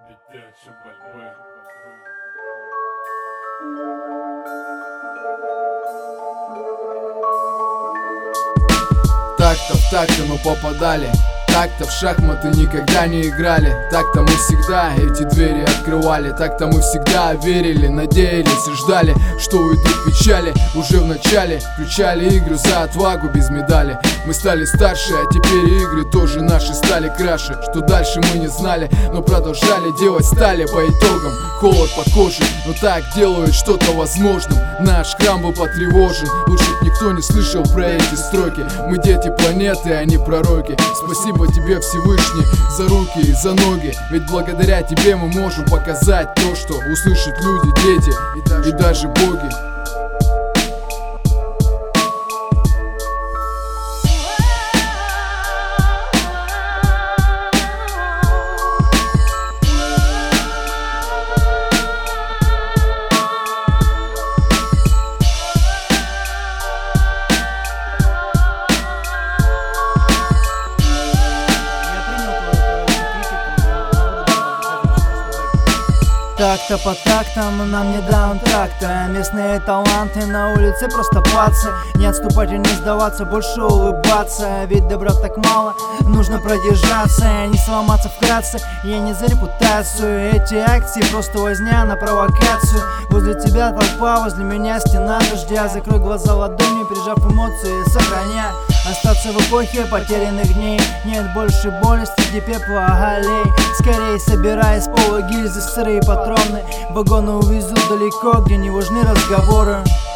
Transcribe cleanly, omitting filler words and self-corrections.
Дитяча борьба. Так-то в так-то мы попадали, так-то в шахматы никогда не играли. Так-то мы всегда эти двери открывали. Так-то мы всегда верили, надеялись и ждали, что уйдут печали. Уже в начале включали игры за отвагу без медали. Мы стали старше, а теперь игры тоже наши стали краше. Что дальше мы не знали, но продолжали делать, стали по итогам. Холод по коже, но так делают что-то возможным. Наш храм был потревожен, лучше б никто не слышал про эти строки. Мы дети планеты, а не пророки. Спасибо тебе, Всевышний, за руки и за ноги. Ведь благодаря тебе мы можем показать то, что услышат люди, дети и даже боги. Так-то по тактам, нам не даунтракта. Местные таланты на улице просто пацы. Не отступать и не сдаваться, больше улыбаться. Ведь добра так мало, нужно продержаться. Не сломаться вкратце, я не за репутацию. Эти акции просто возня на провокацию. Возле тебя толпа, возле меня стена дождя. Закрой глаза ладонью, прижав эмоции, сохраняя. Остаться в эпохе потерянных дней. Нет больше боли среди пепла аллей. Скорее собирай с пола гильзы, сырые патроны. Вагоны увезут далеко, где не важны разговоры.